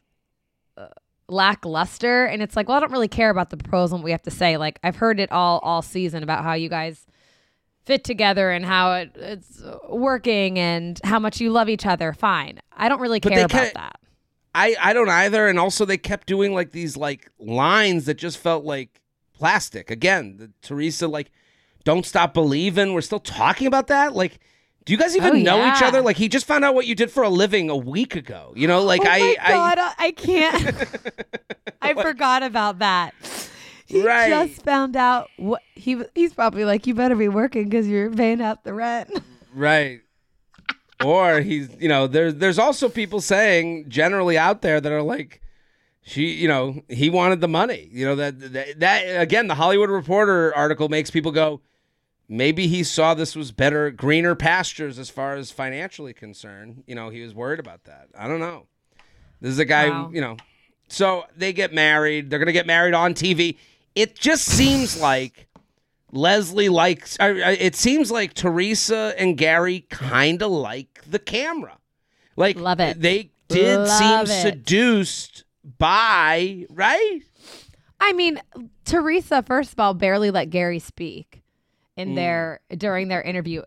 lackluster. And it's like, well, I don't really care about the proposal and what we have to say. Like I've heard it all season about how you guys fit together and how it's working and how much you love each other. Fine. I don't really care about that. I don't either. And also they kept doing like these like lines that just felt like plastic. Again, Teresa, like, don't stop believing. We're still talking about that. Like, do you guys even know each other? Like, he just found out what you did for a living a week ago. God, I can't. I forgot about that. He just found out what he's probably like, you better be working because you're paying out the rent. Right. Or he's, there's also people saying generally out there that are like, he wanted the money. That again, the Hollywood Reporter article makes people go, maybe he saw this was better, greener pastures as far as financially concerned. He was worried about that. I don't know. This is a guy, wow. So they get married. They're going to get married on TV. It just seems like Leslie likes, it seems like Teresa and Gary kind of like the camera. Like, love it. They did seem seduced by, right? I mean, Teresa, first of all, barely let Gary speak during their interview.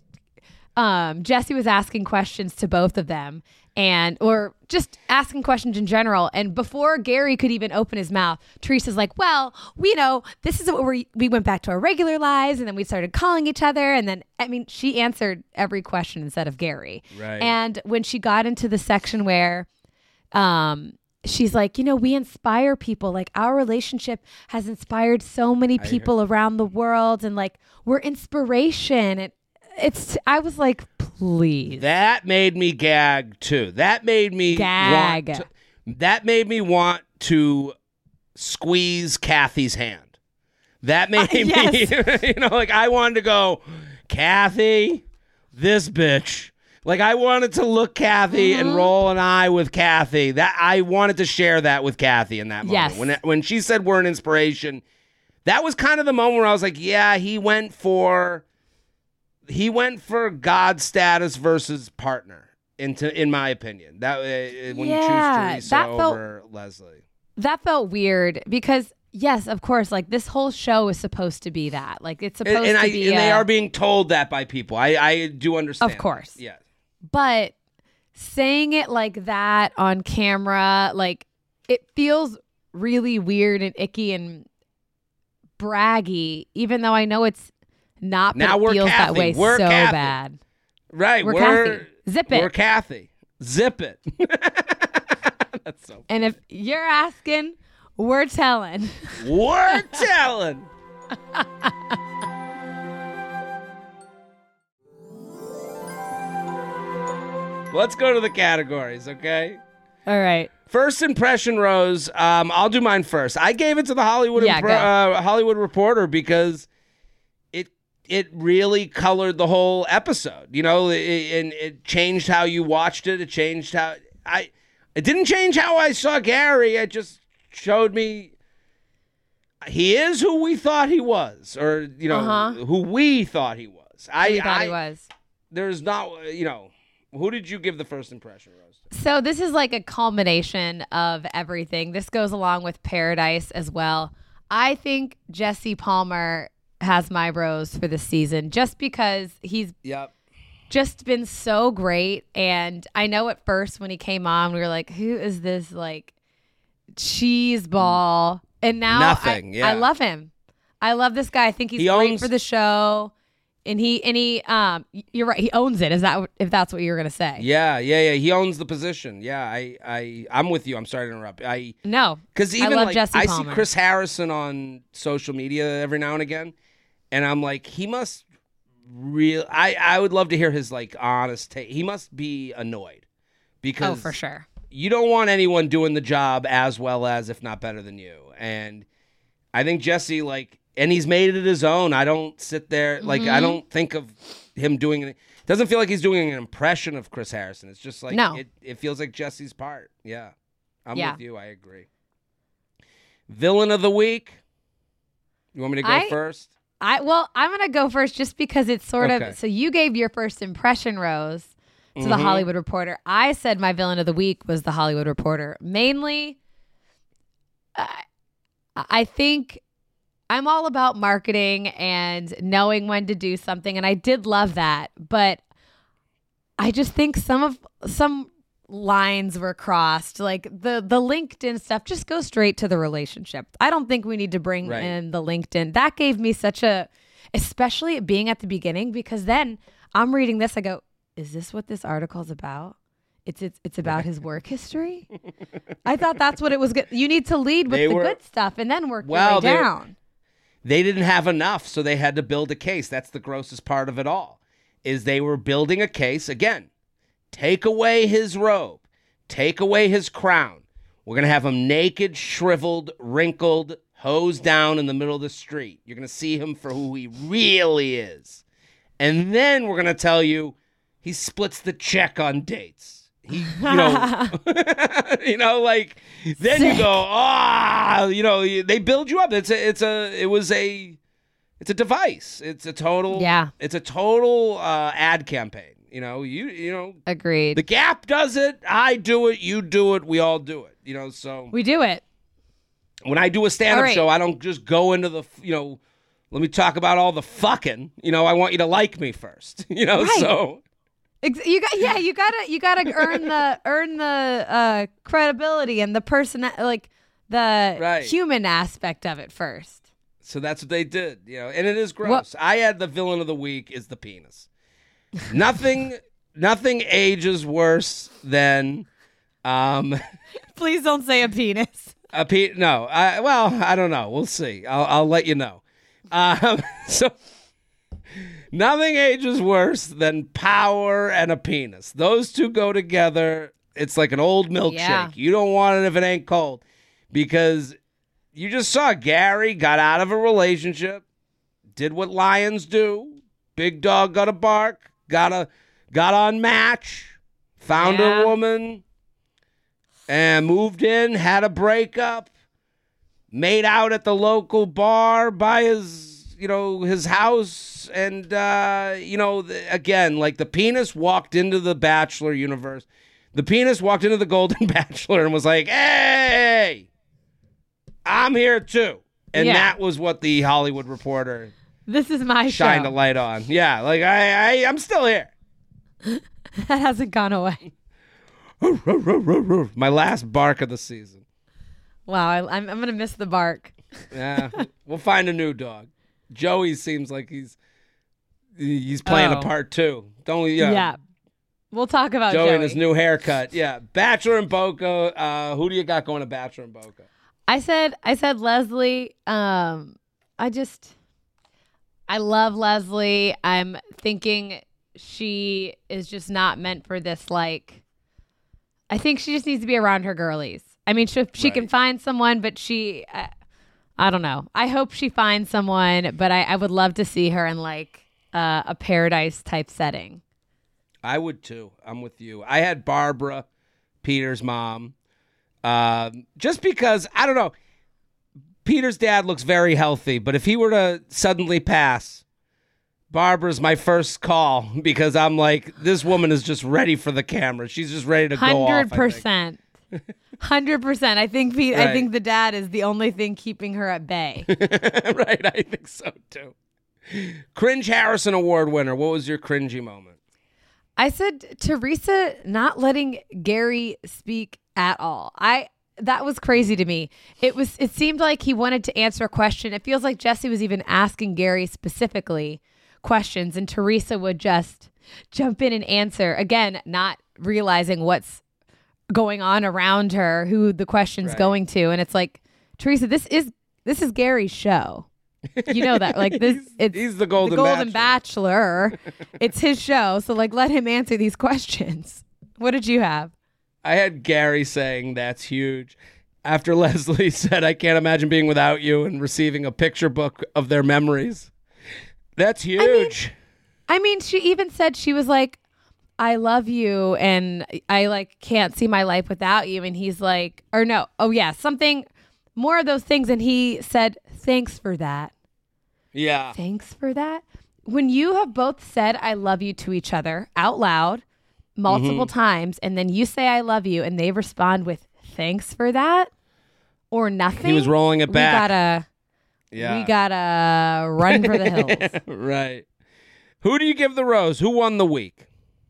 Jesse was asking questions to both of them or just asking questions in general. And before Gary could even open his mouth, Teresa's like, well, this is what we went back to our regular lives. And then we started calling each other. And then, she answered every question instead of Gary. Right. And when she got into the section where, she's like, we inspire people. Like our relationship has inspired so many people around the world. And like, we're inspiration. I was like, please. That made me gag too. That made me want to squeeze Kathy's hand. That made me, like I wanted to go, Kathy, this bitch. Like I wanted to look Kathy and roll an eye with Kathy. That I wanted to share that with Kathy in that moment. Yes. When she said we're an inspiration, that was kind of the moment where I was like, yeah, he went for God status versus partner. In my opinion, that when you choose Teresa over Leslie, that felt weird because. Yes, of course. Like this whole show is supposed to be that. Like it's supposed to be. And they are being told that by people. I do understand. Of course. Yeah. But saying it like that on camera, like it feels really weird and icky and braggy, even though I know it's not, but it feels that way so bad. Right. We're Kathy. Zip it. We're Kathy. Zip it. That's so funny. And if you're asking, we're telling. We're telling. Let's go to the categories, okay? All right. First impression, Rose. I'll do mine first. I gave it to the Hollywood Reporter because it really colored the whole episode. You know, and it changed how you watched it. It changed how it didn't change how I saw Gary. It just showed me he is who we thought he was, or you know, who we thought he was. He was. There's not, you know. Who did you give the first impression, Rose? So this is like a culmination of everything. This goes along with Paradise as well. I think Jesse Palmer has my rose for this season just because he's just been so great. And I know at first when he came on, we were like, who is this like cheese ball? And now I love him. I love this guy. I think he's great for the show. And he, you're right. He owns it. Is that if that's what you were gonna say? Yeah. He owns the position. Yeah, I'm with you. I'm sorry to interrupt. No, because even I love like Jesse I Palmer. see Chris Harrison on social media every now and again, and I'm like, he must I would love to hear his like honest take. He must be annoyed because for sure you don't want anyone doing the job as well as, if not better than you. And I think Jesse and he's made it his own. I don't sit there, I don't think of him doing it. Doesn't feel like he's doing an impression of Chris Harrison. It's just like, it feels like Jesse's part. Yeah. I'm with you. I agree. Villain of the week. You want me to go first? I'm going to go first just because it's sort of, so you gave your first impression, Rose, to the Hollywood Reporter. I said my villain of the week was the Hollywood Reporter. Mainly, I think I'm all about marketing and knowing when to do something, and I did love that. But I just think some lines were crossed. Like the LinkedIn stuff, just go straight to the relationship. I don't think we need to bring in the LinkedIn. That gave me especially it being at the beginning, because then I'm reading this, I go, is this what this article's about? It's about his work history? I thought that's what it was. You need to lead with the good stuff and then work your way down. They didn't have enough, so they had to build a case. That's the grossest part of it all, is they were building a case. Again, take away his robe. Take away his crown. We're going to have him naked, shriveled, wrinkled, hosed down in the middle of the street. You're going to see him for who he really is. And then we're going to tell you he splits the check on dates. He, then Sick. You go, they build you up. It's a device. It's a total ad campaign. Agreed. The Gap does it. I do it. You do it. We all do it. So we do it. When I do a stand-up show, I don't just go into the, let me talk about all the fucking. I want you to like me first. So. You gotta earn the credibility and the person, like the human aspect of it first. So that's what they did, and it is gross. I had the villain of the week is the penis. Nothing ages worse than. Please don't say a penis. No. I don't know. We'll see. I'll let you know. So. Nothing ages worse than power and a penis. Those two go together. It's like an old milkshake. Yeah. You don't want it if it ain't cold. Because you just saw Gary got out of a relationship, did what lions do. Big dog got a bark, got on Match, found a woman, and moved in, had a breakup, made out at the local bar by his house, and again, like the penis walked into the Bachelor universe. The penis walked into the Golden Bachelor and was like, "Hey, I'm here too." And that was what the Hollywood Reporter. This is my shined a light on. Yeah, like I'm still here. That hasn't gone away. My last bark of the season. Wow, I'm gonna miss the bark. Yeah, we'll find a new dog. Joey seems like he's playing a part too. Don't we? Yeah. We'll talk about Joey and his new haircut. Yeah, Bachelor and Boca. Who do you got going to Bachelor and Boca? I said Leslie. I love Leslie. I'm thinking she is just not meant for this. Like, I think she just needs to be around her girlies. I mean, she can find someone, but I don't know. I hope she finds someone, but I would love to see her in like a paradise type setting. I would too. I'm with you. I had Barbara, Peter's mom, just because, I don't know, Peter's dad looks very healthy, but if he were to suddenly pass, Barbara's my first call because I'm like, this woman is just ready for the camera. She's just ready to go off. 100%. 100%. I think I think the dad is the only thing keeping her at bay. Right. I think so too. Cringe Harrison Award winner. What was your cringy moment? I said Teresa not letting Gary speak at all. That was crazy to me. It seemed like he wanted to answer a question. It feels like Jesse was even asking Gary specifically questions, and Teresa would just jump in and answer. Again, not realizing what's going on around her, who the question's going to, and it's like, Teresa, this is Gary's show. You know that, like this. He's the Golden Bachelor. It's his show, so like let him answer these questions. What did you have? I had Gary saying that's huge. After Leslie said, "I can't imagine being without you," and receiving a picture book of their memories. That's huge. I mean, she even said she was like, "I love you, and I like can't see my life without you." And he's like, or no, oh yeah, something more of those things. And he said, "Thanks for that." Yeah. Thanks for that. When you have both said "I love you" to each other out loud multiple times, and then you say "I love you," and they respond with "Thanks for that" or nothing. He was rolling it back. We gotta run for the hills. Right. Who do you give the rose? Who won the week?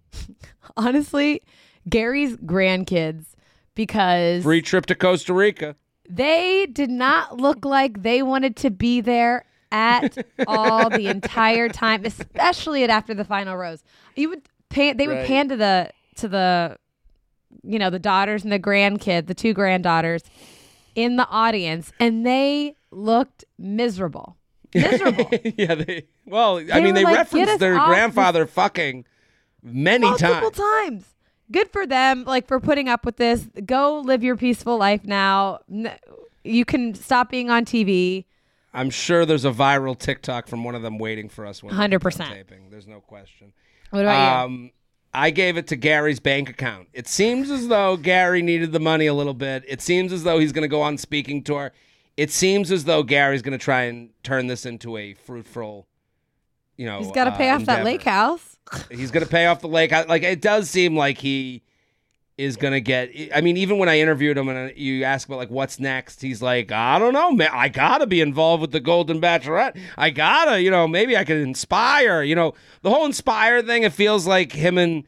Honestly, Gary's grandkids, because free trip to Costa Rica. They did not look like they wanted to be there at all the entire time, especially after the final rose. They would pan to the the daughters and the grandkids, the two granddaughters in the audience, and they looked miserable. Miserable. Yeah, they referenced their grandfather fucking multiple times. Good for them, like, for putting up with this. Go live your peaceful life now. You can stop being on TV. I'm sure there's a viral TikTok from one of them waiting for us when 100% taping. There's no question. What about you? I gave it to Gary's bank account. It seems as though Gary needed the money a little bit. It seems as though he's going to go on speaking tour. It seems as though Gary's going to try and turn this into a fruitful, he's got to pay off that lake house. He's going to pay off the lake. Like, it does seem like he is going to get, I mean, even when I interviewed him and you ask about, like, what's next, he's like, I don't know, man. I got to be involved with the Golden Bachelorette. I got to, maybe I could inspire, the whole inspire thing. It feels like him and,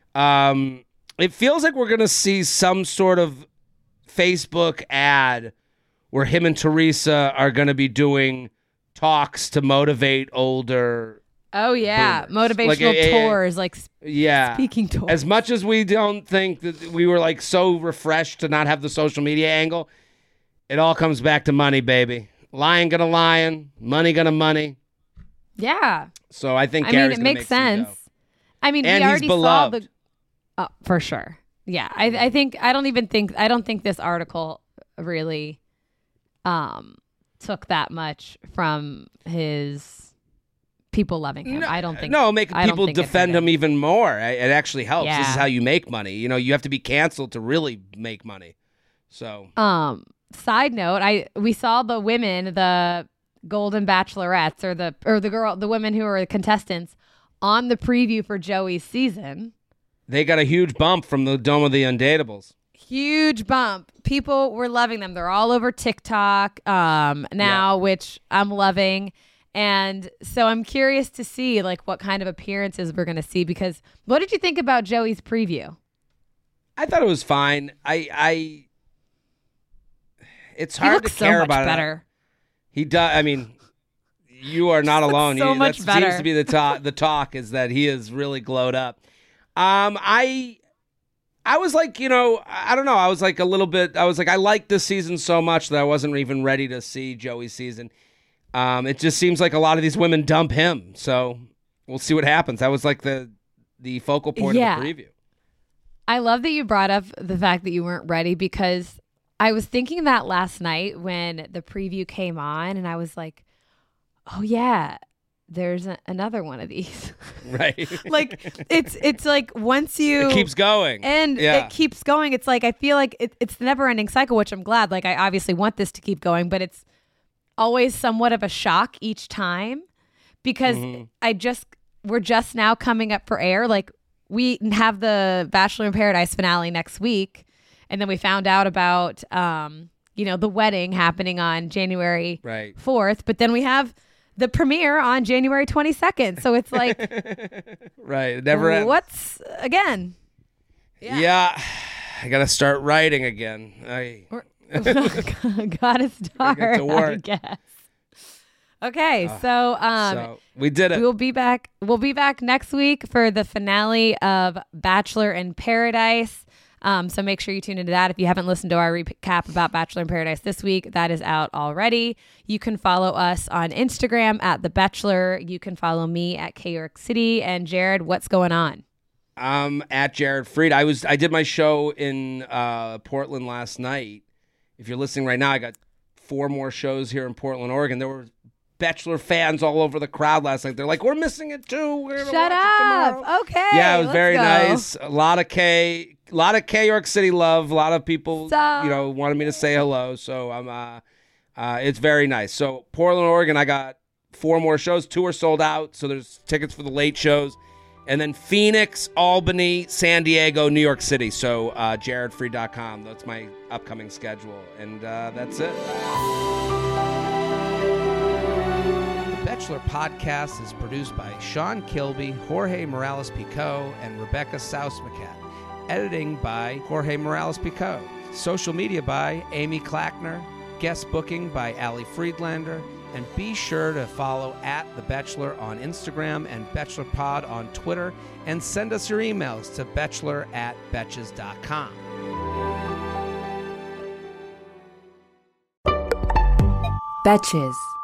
it feels like we're going to see some sort of Facebook ad where him and Teresa are going to be doing talks to motivate older. Oh, yeah. Boomers. Motivational tours, speaking tours. As much as we don't think that we were like so refreshed to not have the social media angle, it all comes back to money, baby. Lion gonna lion, money gonna money. Yeah. So I think Gary's it makes sense. I mean, and we already saw the. Oh, for sure. Yeah. I don't think this article really took that much from his people loving him. I don't think. No, making people defend him even more. It actually helps. Yeah. This is how you make money. You have to be canceled to really make money. So. Side note, we saw the women, the Golden Bachelorettes, or the women who are contestants on the preview for Joey's season. They got a huge bump from the Dome of the Undateables. Huge bump. People were loving them. They're all over TikTok now, which I'm loving. And so I'm curious to see like what kind of appearances we're going to see, because what did you think about Joey's preview? I thought it was fine. it's hard to care about better. He does. I mean, you are not alone. So much that better. seems to be the talk is that he is really glowed up. I was like, I don't know. I was like I liked this season so much that I wasn't even ready to see Joey's season. It just seems like a lot of these women dump him. So we'll see what happens. That was like the focal point of the preview. I love that you brought up the fact that you weren't ready, because I was thinking that last night when the preview came on, and I was like, oh yeah, there's another one of these. Right. Like it's like once you it keeps going and it keeps going. It's like I feel like it's the never ending cycle, which I'm glad. Like I obviously want this to keep going, but it's always somewhat of a shock each time, because we're just now coming up for air. Like we have the Bachelor in Paradise finale next week, and then we found out about the wedding happening on January 4th, but then we have the premiere on January 22nd. So it's like, right. It never ends. What's again? Yeah. I got to start writing again. Gotta start, I guess. Okay. So we did it. We'll be back next week for the finale of Bachelor in Paradise. So make sure you tune into that. If you haven't listened to our recap about Bachelor in Paradise this week, that is out already. You can follow us on Instagram at The Bachelor. You can follow me at K-York City. And Jared, what's going on? At Jared Freed. I did my show in Portland last night. If you're listening right now, I got 4 more shows here in Portland, Oregon. There were Bachelor fans all over the crowd last night. They're like, we're missing it too. We're gonna Shut watch up. it tomorrow. Okay. Yeah, it was very nice. A lot of K-York City love. A lot of people, wanted me to say hello. So it's very nice. So Portland, Oregon, I got 4 more shows. 2 are sold out. So there's tickets for the late shows. And then Phoenix, Albany, San Diego, New York City. So jaredfree.com. That's my upcoming schedule. And that's it. The Bachelor Podcast is produced by Sean Kilby, Jorge Morales-Pico, and Rebecca Saus-Macat. Editing by Jorge Morales-Pico. Social media by Amy Clackner. Guest booking by Ali Friedlander. And be sure to follow at The Bachelor on Instagram and BachelorPod on Twitter. And send us your emails to bachelor@betches.com. Betches.